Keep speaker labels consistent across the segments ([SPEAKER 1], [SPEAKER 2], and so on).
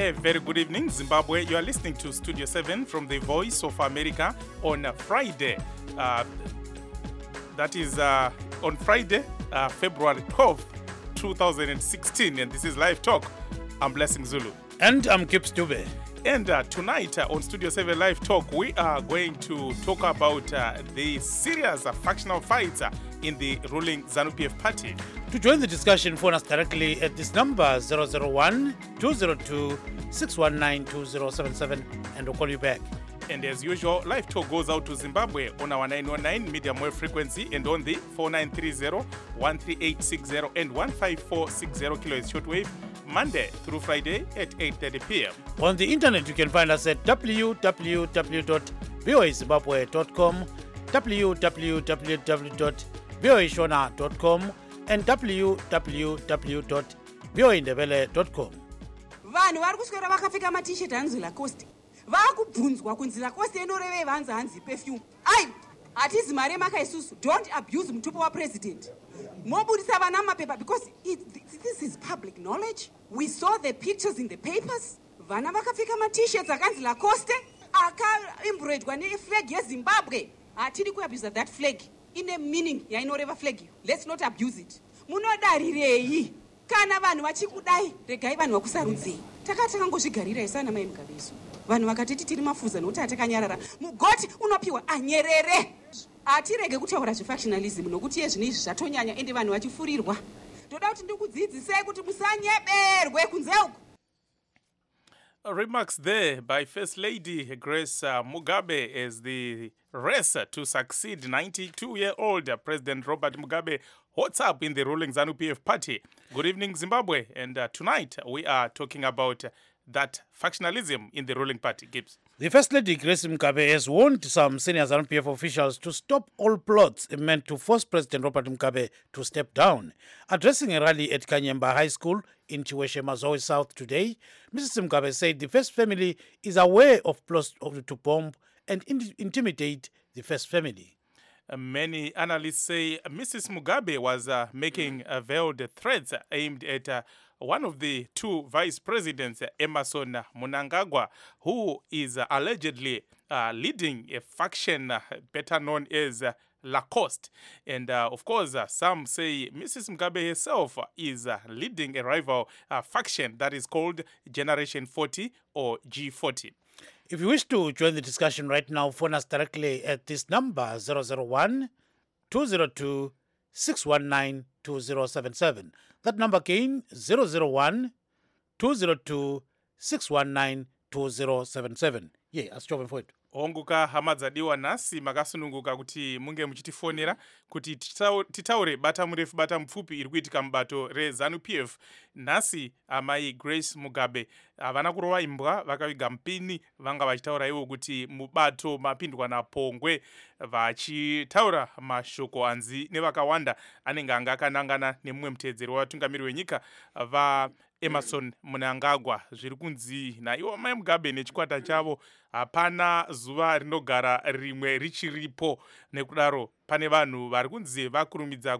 [SPEAKER 1] A very good evening, Zimbabwe. You are listening to Studio 7 from the Voice of America on Friday. That is on Friday, February 12th, 2016. And this is Live Talk. I'm Blessing Zulu.
[SPEAKER 2] And I'm Kip Stube.
[SPEAKER 1] And tonight on Studio 7 Live Talk, we are going to talk about the serious factional fights in the ruling ZANU-PF party.
[SPEAKER 2] To join the discussion, phone us directly at this number 001-202-619-2077 and we'll call you back.
[SPEAKER 1] And as usual, Live Talk goes out to Zimbabwe on our 919 medium wave frequency and on the 4930, 13860 and 15460 kilohertz shortwave, Monday through Friday at 8:30 p.m.
[SPEAKER 2] On the internet, you can find us at www.voazimbabwe.com, www.voashona.com, and www.voaindebele.com.
[SPEAKER 3] Vanhu vari kuswera vakapfeka ma-t-shirt hanzi Lacoste. Vakubvunzwa kunzi Lacoste inorevei vanzi hanzi perfume. Ai, hatizi mari maka isusu. Don't abuse mutupo wa president. Mobudisa vana mapepa because this is public knowledge. We saw the pictures in the papers. Vana vakapfeka ma-t-shirts akanzi Lacoste aka-embroidwa ne-flag yeZimbabwe. Hatidi kuabuse that flag. Ine meaning yainoreva flag. Let's not abuse it. Munodarirei. Kana vanhu vachikudai regai vanhu vakusarudzei. Takangozvigarira isana mai Mugabesu. Vanhu vakatiti tiri mafuza nokuti atakanyarara. Mugoti unopiwa anyerere. Atirege kutaura zvefactionalism nokuti yezvino izvi zvatonyanya ende vanhu vachifurirwa. Ndoda kuti ndikudzidzisei kuti musanyeberwe kunze uku.
[SPEAKER 1] Remarks there by First Lady Grace Mugabe as the race to succeed 92-year-old President Robert Mugabe hots up in the ruling ZANU-PF party. Good evening, Zimbabwe. And tonight we are talking about that factionalism in the ruling party. Gibbs.
[SPEAKER 2] The First Lady Grace Mugabe has warned some senior ZANU-PF officials to stop all plots meant to force President Robert Mugabe to step down. Addressing a rally at Kanyemba High School in Chiweshe, Mazoe South today, Mrs. Mugabe said the First family is aware of plots to bomb and intimidate the First family.
[SPEAKER 1] Many analysts say Mrs. Mugabe was making veiled threats aimed at one of the two vice presidents, Emmerson Mnangagwa, who is allegedly leading a faction better known as Lacoste. And of course, some say Mrs. Mugabe herself is leading a rival faction that is called Generation 40 or G40.
[SPEAKER 2] If you wish to join the discussion right now, phone us directly at this number 001-202-619-2077. That number again 001-202-619-2077. Yeah, asitove for it.
[SPEAKER 1] Honguka hama dzadiwa nhasi makasununguka kuti munge muchitifonera kuti titaure bata murefu bata mupfupi iri kuitika mubato reZANU-PF. Nhasi amai Grace Mugabe havana kurova imbwa, vakaviga mupini, vanga vachitaura ivo kuti mubato mapindwa napongwe, vachitaura mashoko anzi nevakawanda anenge anga akanangana nemumwe muteedzeri watungamiri wenyika Emmerson Mnangagwa. Zviri kunzi naivo mai Mugabe nechikwata chavo hapana zuva rinogara rimwe richiripo. Nekudaro pane vanhu vari kunzi vakurumidza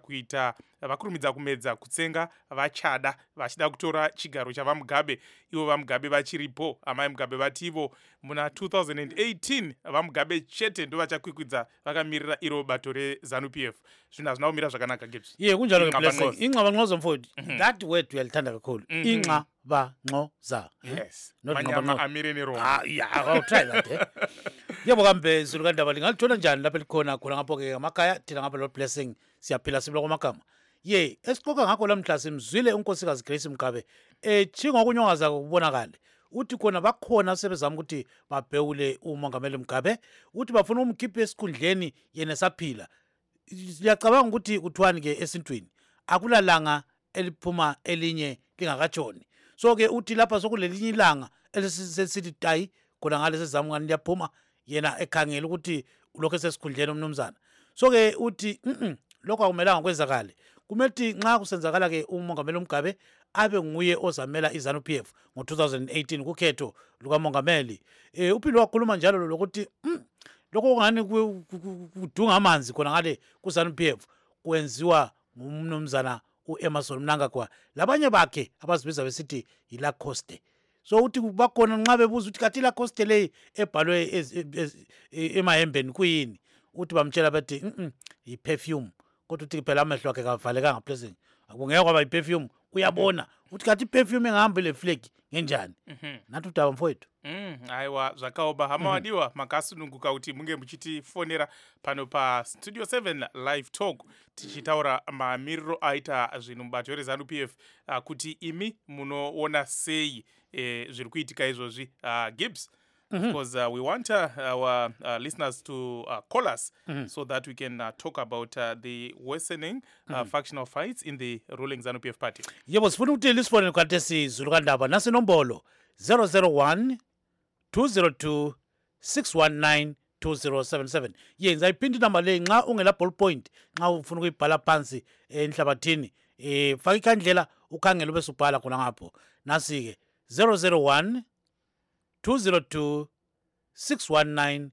[SPEAKER 1] kumedza kutsenga vachada vachida kutora chigaro chavaMugabe, ivo vaMugabe vachiripo. Amai Mugabe vati ivo muna 2018 vaMugabe chete ndo vachakwikwidza vakamirira iro bato reZANU-PF. Zvinhu hazvina kumira zvakanaka Gibbs.
[SPEAKER 2] Ye kunjalo Blessing. Inxabanxoza mfowethu. That word uyalithanda kakhulu. Inxabanxoza.
[SPEAKER 1] Yes. Manyama amire nerongo.
[SPEAKER 2] Yeah, I'll try that. Yebo kambe Zulu kandaba lingalithola njani lapha likhona khona ngapho ke emakhaya thina ngapha lo Blessing siyaphila sibula kwamakama. Ye esiqoka ngakho lamhla simzwile unkosikazi Grace Mugabe chinga ukunyongaza kubonakala. Uthi khona bakhona sebezama ukuthi babhewule umongameli Mugabe, uthi bafuna umkhiphe esikhundleni yena saphila. Siyacabanga ukuthi kuthiwani ke esintwini akulalanga eliphuma elinye lingakatshoni. So ke uthi lapha sokulelinye ilanga elisithi tayi khona ngale sezama ngani liyaphuma yena ekhangela ukuthi ulokho sesikhundleni umnumzana. So ke uthi lokho akumelanga kwenzakale. Kumele nxa kusenzakala ke umongameli Mugabe abe nguye ozamela iZANU-PF ngo-2018 kukhetho lukamongameli. Uphinde wakhuluma njalo lokuthi lokho ngani kudunga amanzi khona ngale kuZANU-PF kwenziwa ngumnumzana uEmmerson Mnangagwa labanye bakhe abazibiza besithi yiLacoste. so uthi bakhona nxa bebuza ukuthi kathi la cost le ebhalwe emahembeni kuyini uthi bamtshela bathi i-perfume kodwa uthi phela amehlo akhe kavalekanga blessing akungeke kwaba i-perfume uyabona uthi kathi i-perfume engahamba le flag ngenjani nathi udaba mfowethu
[SPEAKER 1] aiwa zvakaoba hama wadiwa makasununguka kuti munge muchitifonera pano pa Studio 7 live talk tichitaura mamiriro aita zvinhu mubato rezanu PF kuti imi munoona sei zviri kuitika izvozvi Gibbs. Because we want our listeners to call us so that we can talk about the worsening factional fights in the ruling ZANU-PF party.
[SPEAKER 2] Yebo sifuna ukuthi lisifone khathesi Zulu kaNdaba nasi nombolo 001 202 619 2077. Yenza iphindi number le nxa ungela ball point nxa ufuna ukuyibhala phansi enhlabathini faka ikhandlela ukhangela bese ubhala khona ngapho nasi ke 001 202 619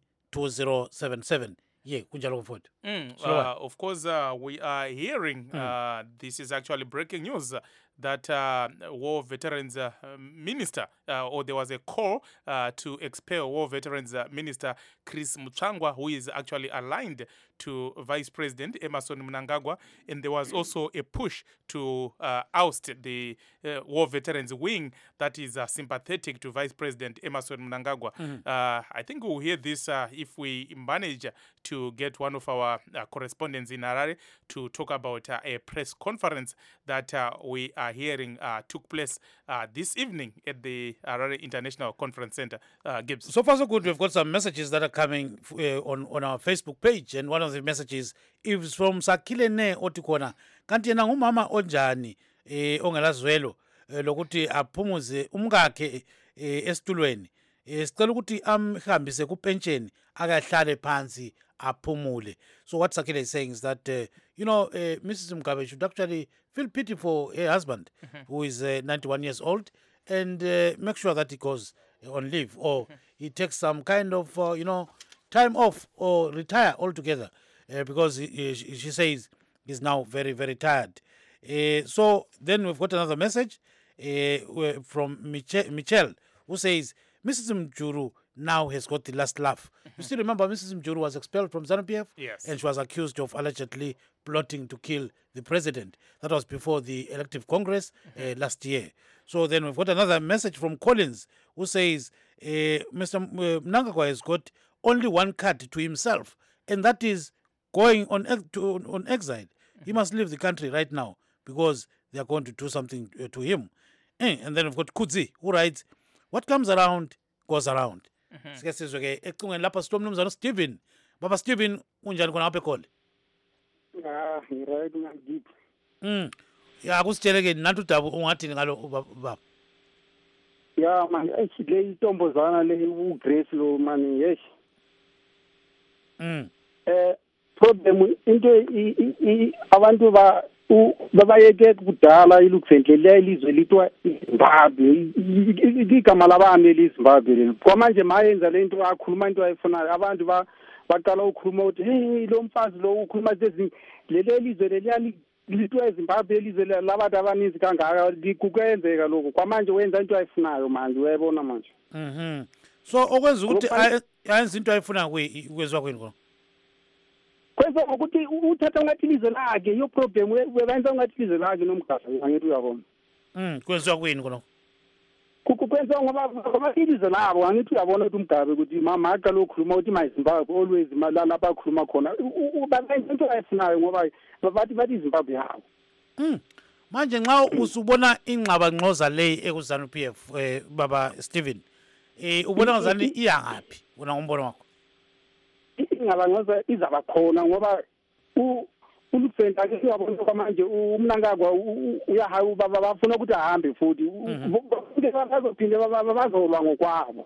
[SPEAKER 2] 2077. Yeah, kunjalo mfowethu.
[SPEAKER 1] Of course, we are hearing this is actually breaking news that War Veterans Minister, or there was a call to expel War Veterans Minister Chris Mutsvangwa, who is actually aligned to Vice President Emmerson Mnangagwa, and there was also a push to oust the War Veterans wing that is sympathetic to Vice President Emmerson Mnangagwa. I think we'll hear this if we manage to get one of our correspondents in Harare to talk about a press conference that we are hearing took place this evening at the Harare International Conference Center. Gibbs.
[SPEAKER 2] So far so good. We've got some messages that are coming on our Facebook page, and one of the messages is from Sakilene Otikona. Kanti yena ngumama onjani ongelazwelo lokuthi aphumuze umkakhe esitulweni. Sicela ukuthi amhambise kupensheni akahlale phansi aphumule. So what Sakile is saying is that Mrs. Mugabe should actually feel pity for her husband who is 91 years old and make sure that he goes on leave or he takes some kind of time off or retire altogether because she says he's now very, very tired. So then we've got another message from Michelle who says Mrs. Mjuru now has got the last laugh. You still remember Mrs. Mjuru was expelled from ZANU-PF?
[SPEAKER 1] Yes.
[SPEAKER 2] And she was accused of allegedly plotting to kill the president. That was before the elective congress last year. So then we've got another message from Collins who says Mr. Mnangagwa has got only one card to himself, and that is going on exile. He must leave the country right now because they are going to do something to him. And then we've got Kudzi who writes, what comes around goes around. Sike sizwe ke ecingweni lapha silo mnumzana Steven. Baba Steven unjani khona apha ekhole?
[SPEAKER 4] Right man deep.
[SPEAKER 2] Ya kusitshele ke nathi udaba ungathini ngalo baba?
[SPEAKER 4] Ya man le intombozana le uGrace lo man yes. Problem into abantu babayeke kudala ilukuvendlela ilizwe litwa iZimbabwe igama labami eliZimbabwe kwamanje mayenza lento akhuluma into ayifunayo abantu baqala ukukhuluma ukuthi hey lo mfazi lo ukhuluma leli lizwe leliyani litwa eZimbabwe ilizwe labantu abaninzi kangaka likukenzeka lokho kwamanje wenza into ayifunayo manje uyayibona manje
[SPEAKER 2] so okwenza ukuthi ayenza into ayifunayo kwezwa kwini khona
[SPEAKER 4] kwenza ukuthi uthatha ngathi ilizwe lakhe yo problem webenza ngathi ilizwe lakhe nomgaba angithi uyabona
[SPEAKER 2] kwenziwa kwini khona
[SPEAKER 4] kukwenza ngoba ilizwe labo angithi uyabona ukuthi umgabe ukuthi mama aqala ukukhuluma ukuthi mayiZimbabwe always malala bakhuluma khona babenza into ayifunayo ngoba bathi iZimbabwe yabo
[SPEAKER 2] manje nxa usubona ingxabangxoza le ekuzanu-PF baba Steven ubona ngazani iyangaphi wona ngombono wakho
[SPEAKER 4] ingabangcoza izaba khona ngoba ulufenda ke uyabona kwamanje uMnangagwa uyahawu bafuna ukuthi ahambe futhi bazophinde bazolwa ngokwabo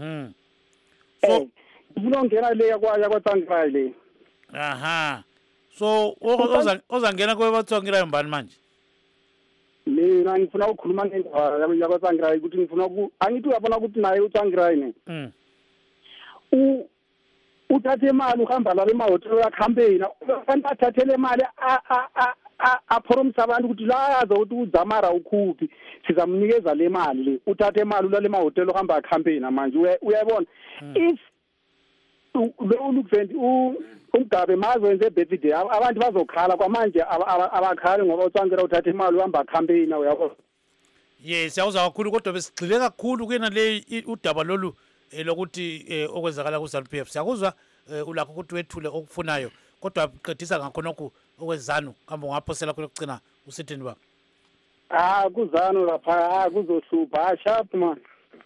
[SPEAKER 2] so
[SPEAKER 4] ufuna ungena le yakwaTsvangirai le
[SPEAKER 2] so ozangena kwebaTsvangirai mbani manje
[SPEAKER 4] mina ngifuna ukukhuluma ngendaba yakwaTsvangirai ukuthi ngifuna angithi uyabona ukuthi naye uTsvangirai ne uthathe imali uhamba la emahotela uyakhambena ufanele athathele imali aphoromisa abantu ukuthi la azokuthi uzamara ukhuphi sizamnikeza le mali le uthathe imali ulale emahotela ohamba acampaign manje uyayibona if lo Luxembourg umgabe mazowenze birthday abantu bazokhala kwamanje abakhali ngoba ucangela uthatha imali uhamba campaign uyabona.
[SPEAKER 2] Yes, siyawuzwa kakhulu kodwa besigxile kakhulu kuyena le udaba lolu lokuthi okwenzakala ku ZANU-PF. Siyakuzwa ulakho ukuthi wethule okufunayo kodwa qedisa ngakhonokho okwezanu kambe ungaphosela kulokugcina usithini baba?
[SPEAKER 4] Kuzanu lapha kuzohlupha sharp man.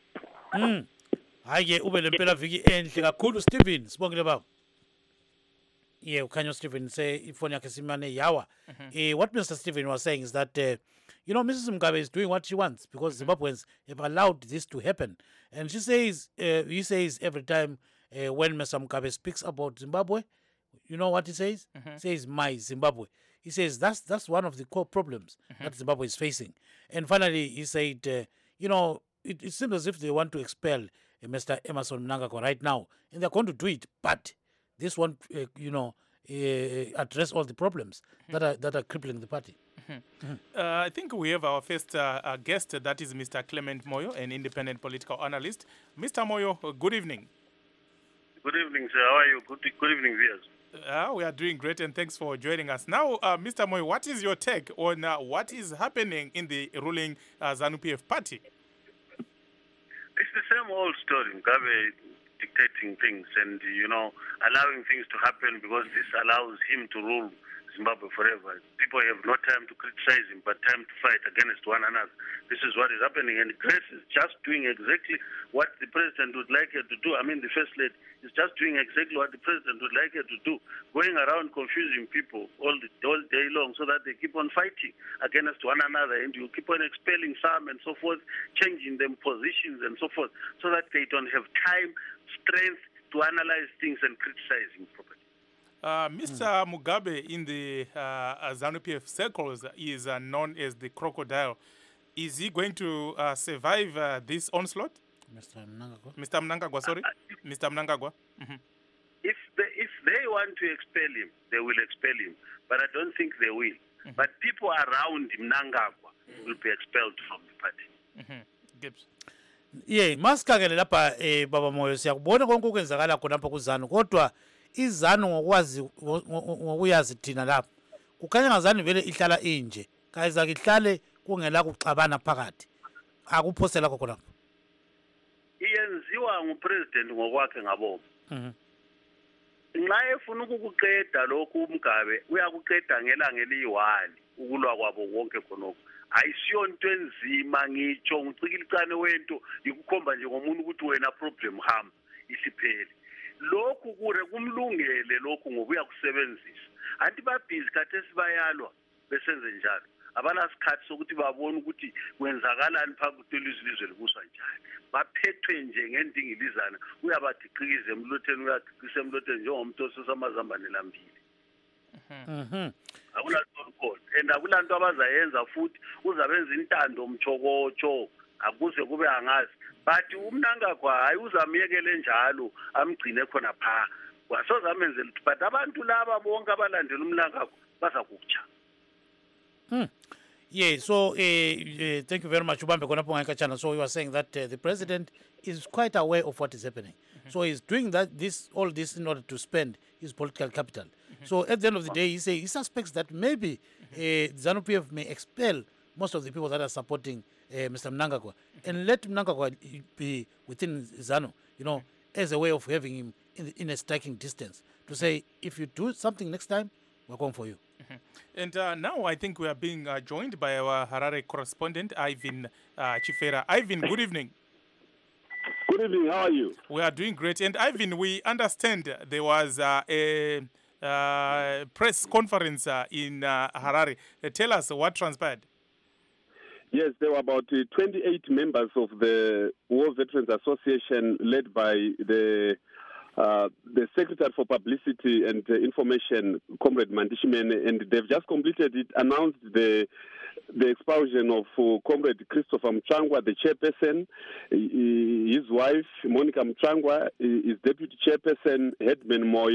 [SPEAKER 2] Hayi ke ube lempela viki enhle kakhulu Stephen, sibongile baba. Yeah, Ukhanyo Stephen say ifoni yakhe simane yawa. What Mr. Stephen was saying is that Mrs. Mugabe is doing what she wants because Zimbabweans have allowed this to happen. And she says, he says every time when Mr. Mugabe speaks about Zimbabwe, you know what he says? He says, my Zimbabwe. He says that's one of the core problems that Zimbabwe is facing. And finally, he said, it seems as if they want to expel Mr. Emmerson Mnangagwa right now. And they're going to do it, but this won't, address all the problems that are crippling the party.
[SPEAKER 1] I think we have our first guest, that is Mr. Clement Moyo, an independent political analyst. Mr. Moyo, good evening.
[SPEAKER 5] Good evening, sir. How are you? Good evening, viewers.
[SPEAKER 1] We are doing great, and thanks for joining us. Now, Mr. Moyo, what is your take on what is happening in the ruling ZANU-PF party?
[SPEAKER 5] It's the same old story. Mugabe dictating things and, allowing things to happen because this allows him to rule Zimbabwe forever. People have no time to criticize him, but time to fight against one another. This is what is happening, and Grace is just doing exactly what the president would like her to do. I mean, the first lady is just doing exactly what the president would like her to do, going around confusing people all day long so that they keep on fighting against one another, and you keep on expelling some and so forth, changing them positions and so forth, so that they don't have time, strength to analyze things and criticize him properly.
[SPEAKER 1] Mr. Mugabe in the ZANU-PF circles is known as the crocodile. Is he going to survive this onslaught? Mr. Mnangagwa, sorry. Mr. Mnangagwa.
[SPEAKER 5] If they want to expel him, they will expel him. But I don't think they will. But people around Mnangagwa will be expelled from the party.
[SPEAKER 1] Gibbs.
[SPEAKER 2] Yeah, masikakele lapha baba Moyo siyakubona konke okwenzakala khonapha kuZANU kodwa iZANU ngokuyazi thina lapha kukhanya ngazani vele ihlala inje kayiza ihlale kungela kuxabana phakathi akuphosela khona lapha
[SPEAKER 5] iyenziwa ngupresident ngokwakhe ngaboma nxa efuna ukukuqeda lokhu uMgabe uyakuqeda ngelanga eliyi-1 ukulwa kwabo konke khonokho ayisiyo into enzima ngitsho ngicikilcane wento yikukhomba nje ngomuntu ukuthi wena problem hamba isiphele lokhu kure kumlungele lokhu ngokuya kusebenzisa anti babhizi khathesi bayalwa besenze njalo abanasikhathi sokuthi babone ukuthi kwenzakalani phakathi kwelizwe libuswa njani baphethwe nje ngendingilizana uyabadiqikiza emlotheni uyadiqisa emlotheni njengomuntu osesamazambane lambili akulanto khona and akulanto abazayenza futhi uzabenza intando umchokocho akuze kube angazi but uMnangagwa hayi uzamyekele njalo amgcine khona pha wasozamenzela ukuthi but abantu laba bonke abalandela uMnangagwa bazakutsha.
[SPEAKER 2] Yeah, so thank you very much Ubambe khonapho ngayikachana. So you are saying that the president is quite aware of what is happening. So he's doing all this in order to spend his political capital. So at the end of the day, he suspects that maybe ZANU-PF may expel most of the people that are supporting Mr. Mnangagwa and let Mnangagwa be within ZANU, as a way of having him in a striking distance to say, if you do something next time, we're going for you.
[SPEAKER 1] And now I think we are being joined by our Harare correspondent, Ivan Chifera. Ivan, good evening.
[SPEAKER 6] Good evening, how are you?
[SPEAKER 1] We are doing great. And Ivan, we understand there was a press conference in Harare. Tell us what transpired.
[SPEAKER 6] Yes, there were about 28 members of the War Veterans Association led by the Secretary for Publicity and Information, Comrade Mandishimene, and they've just completed it, announced the expulsion of Comrade Christopher Mchangwa, the chairperson, his wife, Monica Mchangwa, his deputy chairperson, Headman Moyo,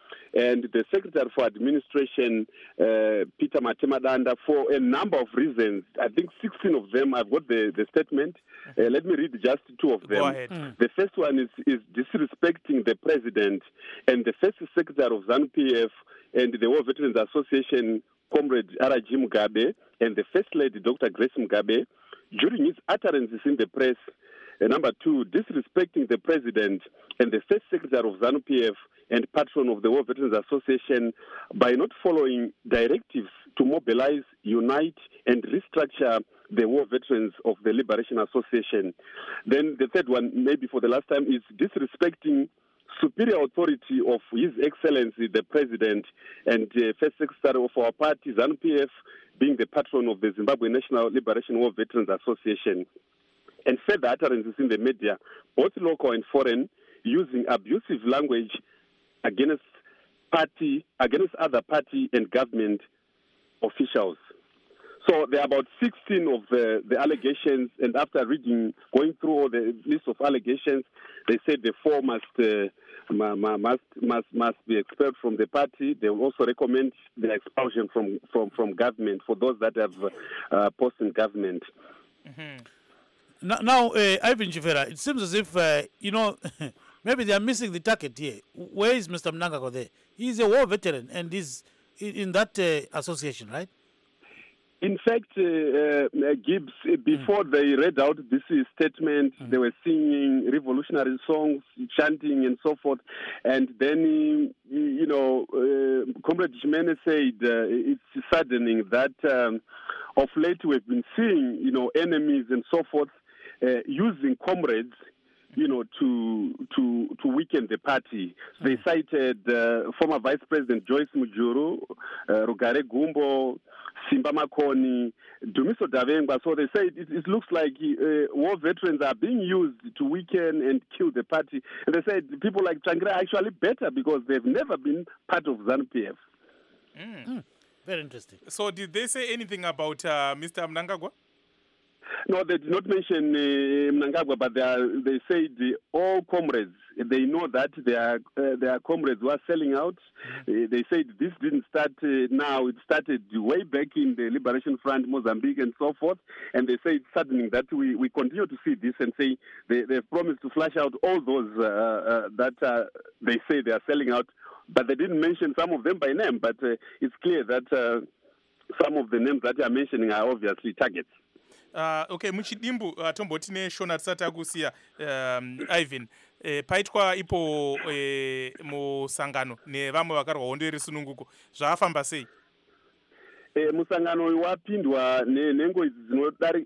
[SPEAKER 6] and the Secretary for Administration, Peter Matemadanda, for a number of reasons. I think 16 of them, I've got the statement. Let me read just 2 of them.
[SPEAKER 1] Go ahead.
[SPEAKER 6] The first one is disrespecting the President and the First Secretary of ZANU-PF and the War Veterans Association, Comrade R.G. Mugabe, and the First Lady, Dr. Grace Mugabe, during his utterances in the press. Number 2, disrespecting the President and the First Secretary of ZANU-PF and patron of the War Veterans Association by not following directives to mobilize, unite, and restructure the War Veterans of the Liberation Association. Then the third one, maybe for the last time, is disrespecting superior authority of His Excellency the President and First Secretary of our party, ZANU-PF, being the patron of the Zimbabwe National Liberation War Veterans Association. And further utterances in the media, both local and foreign, using abusive language against other party and government officials. So there are about 16 of the allegations, and after going through all the list of allegations, they said the 4 must be expelled from the party. They will also recommend the expulsion from government for those that have posts in government.
[SPEAKER 2] Mm-hmm. Now, Ivan Chifera, it seems as if, maybe they are missing the target here. Where is Mr. Mnangagwa there? He's a war veteran and he's in that association, right?
[SPEAKER 6] In fact, Gibbs, before they read out this statement, they were singing revolutionary songs, chanting and so forth. And then, Comrade Jimene said it's saddening that of late we've been seeing, enemies and so forth using comrades, to weaken the party. They cited former Vice President Joyce Mujuru, Rugare Gumbo, Simba Makoni, Dumiso Davengwa. So they say it looks like war veterans are being used to weaken and kill the party. And they said people like Changira are actually better because they've never been part of ZANU-PF.
[SPEAKER 2] Very interesting.
[SPEAKER 1] So did they say anything about Mr. Mnangagwa?
[SPEAKER 6] No, they did not mention Mnangagwa, but they said all comrades, they know that there are comrades who are selling out. They said this didn't start now, it started way back in the Liberation Front, Mozambique and so forth. And they say it's saddening that we continue to see this and say they've promised to flush out all those that they say they are selling out. But they didn't mention some of them by name, but it's clear that some of the names that you are mentioning are obviously targets.
[SPEAKER 1] Okay, muchidimbu tomboti neshona tisati akusiya Ivan paitwa ipo musangano nevamwe vakarwa hondo yerusununguko zvafamba sei?
[SPEAKER 6] Musangano uyu wapindwa nenhengo idzi dzinodari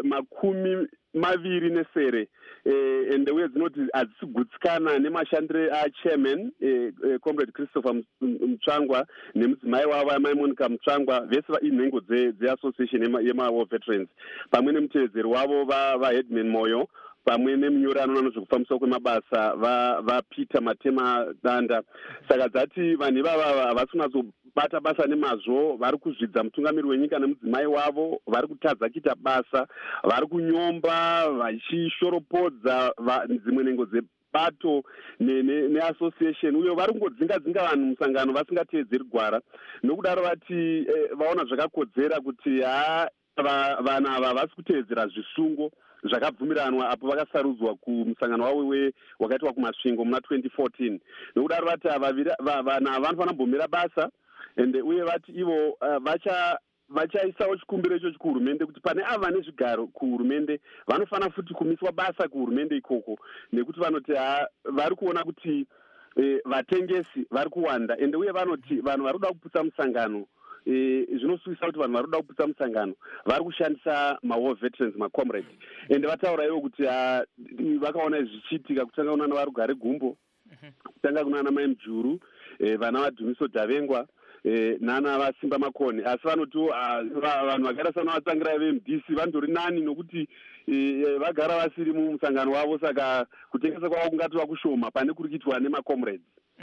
[SPEAKER 6] 20 ende uye dzinoti hadzisigutsikana nemashandire achairman Comrade Christopher Mutsvangwa nemudzimai wavo amai Monica Mutsvangwa, vese inhengo dzeassociation yema-war veterans, pamwe nemutevedzeri wavo vaheadman Moyo, pamwe nemunyori anoona nezvekufambiswa kwemabasa vaPeter Matemadanda. Saka dzati vanhu ivava havasi kunatsobata basa nemazvo, vari kuzvidza mutungamiri wenyika nemudzimai wavo, vari kutadza kuita basa, vari kunyomba vachishoropodza dzimwe nhengo dzebato neassociation, uye vari kungodzinga vanhu musangano vasingatevedzeri gwara. Nokudaro vati vaona zvakakodzera kuti vanhu ava havasi kutevedzera zvisungo zvakabvumiranwa apo vakasarudzwa kumusangano wavo wakaitwa kumasvingo muna 2014. Nokudaro vati vanhu ava vanofanira kumbomira basa, uye vati ivo vachaisawo chikumbiro ichochi kuhurumende kuti pane ava nezvigaro kuhurumende vanofanira futi kumiswa basa kuhurumende ikoko, nekuti vanoti vari kuona kuti vatengesi vari kuwanda, uye vanoti vanhu vari kuda kuputsa musangano zvinosuvisa kuti vanhu vari kuda kuputsa musangano vari kushandisa ma-war veterans, macomrades. Ende vataura ivo kuti vakaona izvi zvichiitika, kutanga kunana vaRugare Gumbo, kutanga kunana Mai Mujuru, vana vaDhumiso Davengwa, nana vaSimba Makoni. Asi vanoti vanhu vagara sana vatsangira veMDC vandori nani nokuti vagara vasiri mumusangano wavo, saka kutengesa kwavo kungatova kushoma pane kuri kuitwa nemacomrades.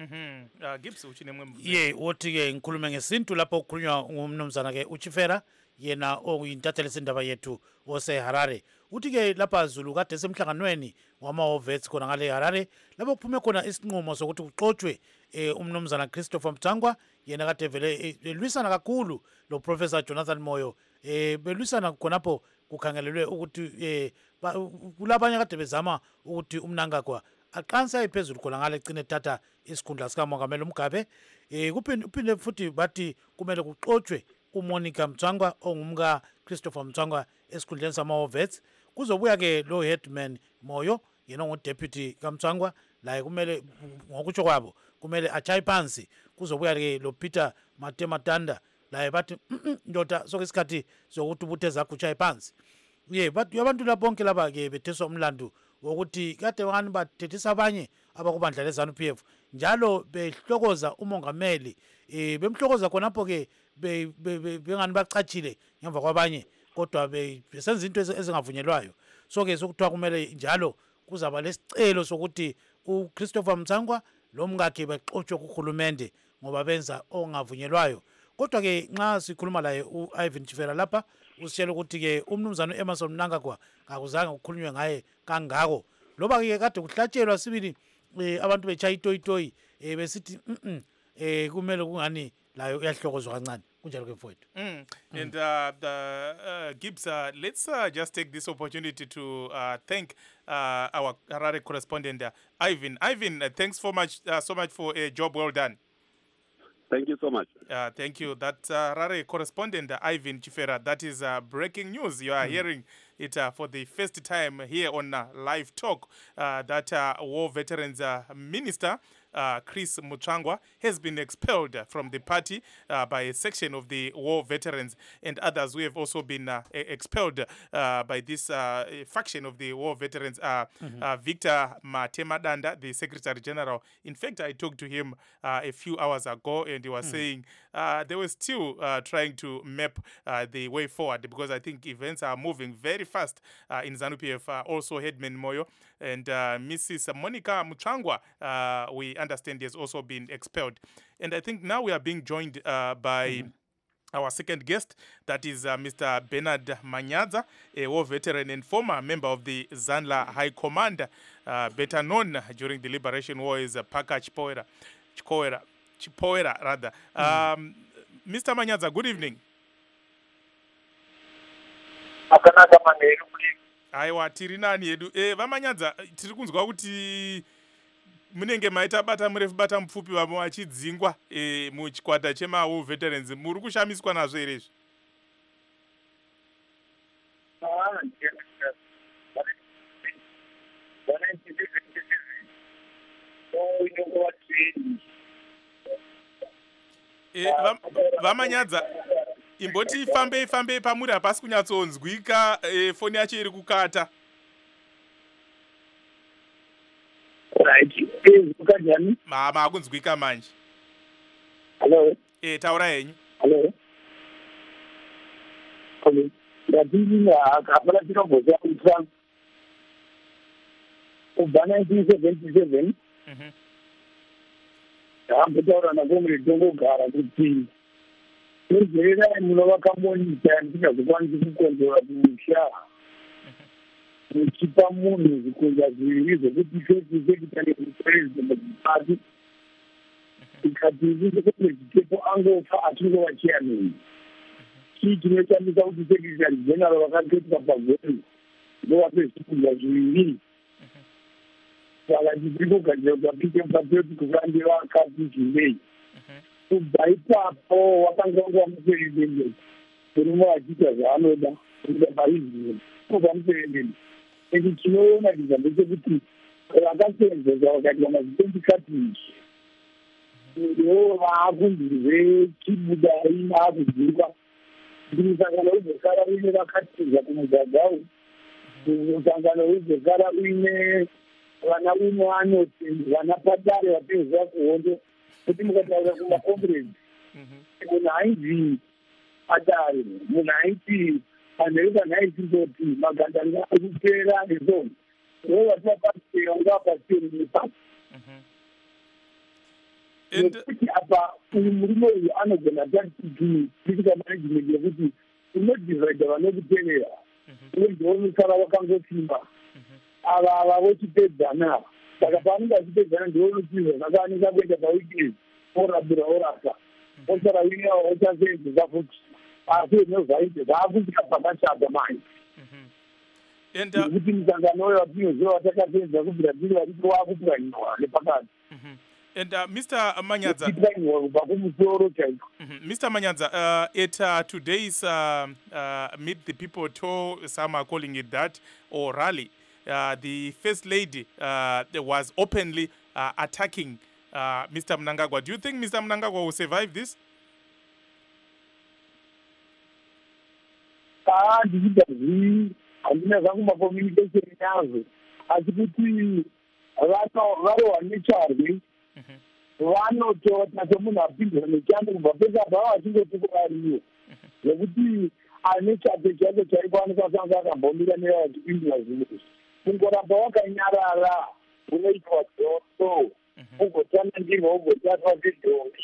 [SPEAKER 1] Gibbs uchine mwe
[SPEAKER 2] ye woti-ke ngikhulume ngesintu lapho kukhulunywa ngumnumzana-ke uChifera yena oyintatheli sendaba yethu oseHarare. Uthi-ke lapha Zulu kade semhlanganweni wama-Wovets khona ngale Harare lapho kuphume khona isinqumo sokuthi kuxotshwe umnumzana Christopher Mtsangwa, yena kade vele elwisana kakhulu lo Professor Jonathan Moyo, belwisana khonapho kukhangelelwe ukuthi kulabanye kade bezama ukuthi uMnangagwa aqanse ayiphezulu khona ngale cine tata isikhundla sikamongameli uMgabe. Kuphinde futhi bathi kumele kuxotshwe uMonica Mtsangwa ongumka Christopher Mtsangwa esikhundleni sama-Wovets. Kuzobuya-ke lo headman Moyo, yena ongudeputy kaMtsangwa, laye kumele ngokutsho kwabo kumele achaye phansi. Kuzobuya-ke lo Peter Matematanda, laye bathi ndoda sokuyisikhathi sokuthi ubuthe zakho uchaye phansi. Abantu la bonke laba-ke betheswa umlandu wokuthi kade ngani bathethisa abanye abakubandla leZANU-PF njalo behlokoza umongameli, bemhlokoza khonapho-ke bengani bacatshile ngemva kwabanye, kodwa besenza into ezingavunyelwayo. So-ke sokuthiwa kumele njalo kuzaba lesicelo sokuthi uChristopher Mtsangwa lo mkakhe baxotshwe kuhulumende ngoba benza ongavunyelwayo. Kodwa-ke nxa sikhuluma laye u-Ivan Chifera lapha usitshela ukuthi-ke umnumzana u-Emmerson Mnangagwa kakuzange kukhulunywe ngaye kangako, loba-ke kade kuhlatshelwa sibili abantu betshaya itoyitoyi besithi kumele kungani layo uyahlokozwa kancane kunjalo ke mfowethu.
[SPEAKER 1] And Gibbs, let's just take this opportunity to thank our Harare correspondent Ivan. Ivan, thanks so much for a job well done.
[SPEAKER 6] Thank you so much.
[SPEAKER 1] Thank you. That Harare correspondent Ivan Chifera. That is breaking news. You are hearing it for the first time here on Live Talk. That War Veterans Minister Chris Mutsangwa has been expelled from the party by a section of the war veterans, and others who have also been expelled by this faction of the war veterans. Victor Matemadanda, the Secretary General. In fact, I talked to him a few hours ago, and he was saying they were still trying to map the way forward, because I think events are moving very fast in ZANU-PF. Also, Headman Moyo and Mrs. Monica Mutsangwa, we understand, has also been expelled. And I think now we are being joined by our second guest, that is Mr. Bernard Manyaza, a war veteran and former member of the Zanla High Command, better known during the Liberation War as Paka Chipoera, rather. Mr. Manyaza, good evening. Aiwa, tiri nani yedu. Vamanyaza, tiri kunzwa kuti munenge maita bata murefu bata mupfupi vamwe vachidzingwa muchikwata chema-war veterans. Muri kushamiswa nazvo here izvi? Vamanyadza, imboti fambei pamuri hapasi kunyatsonzwika, foni yacho iri kukata. Makunzwika manje.
[SPEAKER 7] Hello.
[SPEAKER 1] Taura henyu.
[SPEAKER 7] Hello. Okay. Ndadini akapala chirombo chakutsva kubva 1977 ndakambotaura nakomre tongogara kuti nezvererai munovaka monita ndingazokwanisi kukonzera kumusha muchipa munhu zvikunza zviviri zvokuti sekitane kupresident pasi ikati ndisekuti chitepo angofa achingova chairman. Chii chinotambisa kuti secretary general vakaketwa pagoni ndovape zvikunza zviviri saka tichirikugadzira kuti vapike mupapeti kuvandi vakati zvindei. Kubva ipapo wakanga nguva mupresident murume vachiita zvaanoda kuda paizvino kubva mupresident. Eki chinoona chizambo chekuti vakasenzesa vakati vamazitendikatichi ndo vaakunzirwe chibudai vaakudzingwa. Musangano wezvekara uine vakatiza kumugagau, musangano wezvekara uine vana uno anoti vana padare vapedza kuhondo kuti mukataura kumakomredi munhu ainzi padare, munhu aiti panheu panhaisindoti magandanga ekupera nezoni vo vatapasera ngavapaseripa nekuti apa uyu murume uyu anogona tatiti critical management yekuti inodhivaidha vanokuteerera uye ndiomusara wakangosimba ava vochipedzana saka paanenge achipedzana ndionotiza zvakaanisa kuenda pawikini orabira orasa osara wina ochaseenzesa futi asi nezvaite zvaakusvika pakashata manje nekuti musangano uyo watinoziva watakaseenza kubvira tiri varipo waakupwanyiwa nepakati
[SPEAKER 1] And Mr. Manyaza, Mr. Manyaza, at today's Meet the People tour, some are calling it that, or rally, the First Lady was openly attacking Mr. Mnangagwa. Do you think Mr. Mnangagwa will survive this?
[SPEAKER 7] handina zvangu macommunication yazvo asi kuti varohwa necharwi vanotota semunhu apindwa nechando kubva pese apa vava vachingotokorariwo nekuti ane chate chake chaipo anosasanga akambomira nevava vachipindwa zvinhu kungoramba wakanyarara unoitwa dzoso ugotsanangirwa ugotatwa sedhombi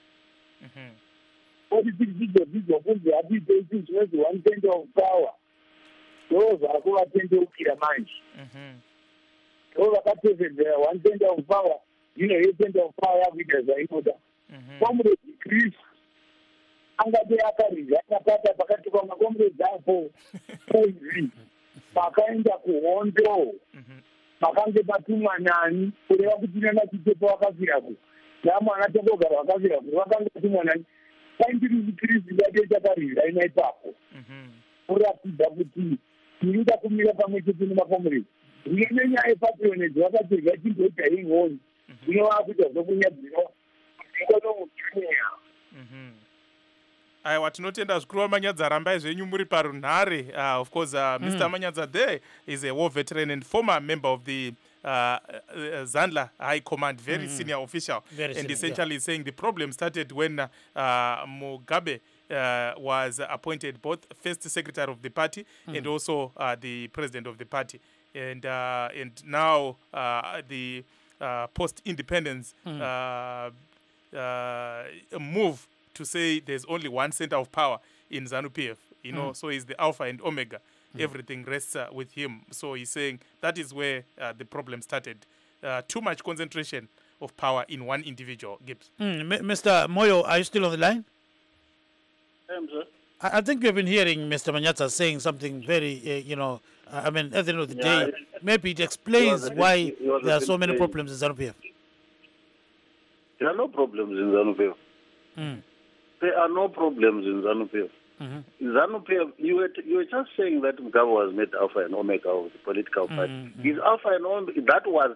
[SPEAKER 7] oti tichidzidzo kunzi hatiite isi zvinonzi 1/10 of power ndo zvako vatendeukira manje ndo vakatevedzera 1/10 of power ino ye 10 of power yakuita zvainoda comrade Chris angati akaridza akapata pakati pamakomrade apo kunzi pakaenda kuhondo pakange patumwa nani kureva kuti nana chitepo wakafiraku namwana tongogara wakafiraku vakanga patumwa nani paindiri Chris ngati chakaridza ina ipapo kuratidza kuti tirida kumira pamwe chete nemakomrade uye nenyaya yepatronage vakatirwa chimboita ingoni zvino vakuita zvokunyadzino ikonomujunia
[SPEAKER 1] aiwa tinotenda zvikuru vaManyaza, rambai zvenyu muri parunhare. Of course, Mr. Manyaza there is a war veteran and former member of the Zandla High Command, very senior official,
[SPEAKER 2] Very
[SPEAKER 1] and
[SPEAKER 2] senior,
[SPEAKER 1] essentially saying the problem started when Mugabe was appointed both first secretary of the party and also the president of the party, and now the post-independence move to say there's only one center of power in ZANU-PF, you know, so he's the alpha and omega. Everything rests with him. So he's saying that is where the problem started. Too much concentration of power in one individual, Gibbs.
[SPEAKER 2] Mr. Moyo, are you still on the line?
[SPEAKER 5] Sir.
[SPEAKER 2] I think you've been hearing Mr. Manyaza saying something very, I mean, at the end of the day, maybe it explains why there are so many problems in ZANU-PF.
[SPEAKER 5] There are no problems in ZANU-PF. There are no problems in ZANU-PF. In ZANU-PF, you were just saying that Mugabe was made alpha and omega of the political party. His alpha and omega, that was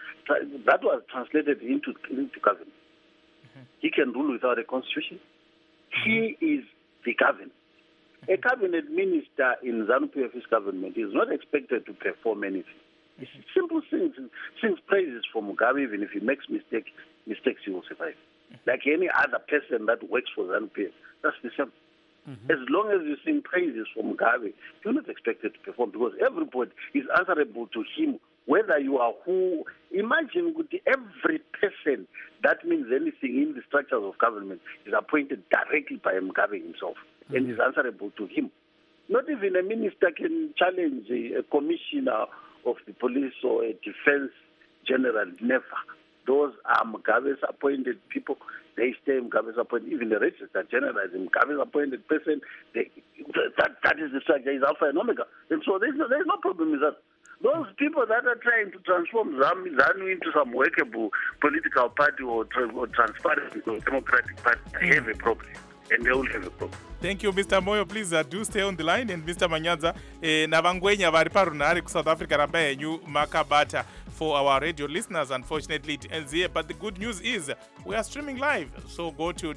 [SPEAKER 5] translated into government. He can rule without a constitution. He is the government. A cabinet minister in ZANU-PF's government is not expected to perform anything. It's simple things praises for Mugabe. Even if he makes mistakes, he will survive. Like any other person that works for ZANU-PF, that's the same. As long as you sing praises for Mugabe, you're not expected to perform because everybody is answerable to him, whether you are who. Imagine every person that means anything in the structures of government is appointed directly by Mugabe himself and is answerable to him. Not even a minister can challenge a commissioner of the police or a defense general, never. Those are Mugabe's appointed people. They stay Mugabe's appointed. Even the register general is Mugabe's appointed person. That is the structure, is alpha and omega. And so there's no problem with that. Those people that are trying to transform ZANU into some workable political party or transparent or democratic party have a problem. And they will have a problem.
[SPEAKER 1] Thank you, Mr. Moyo. Please do stay on the line. And Mr. Manyaza, navangwenya vari parunhare ku South Africa ramba yenyu makabata. For our radio listeners, unfortunately it ends here, but the good news is we are streaming live. So go to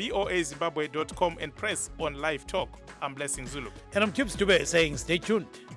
[SPEAKER 1] www.voazimbabwe.com and press on live talk. I'm Blessing Zulu.
[SPEAKER 2] And I'm Gibbs Dube saying stay tuned.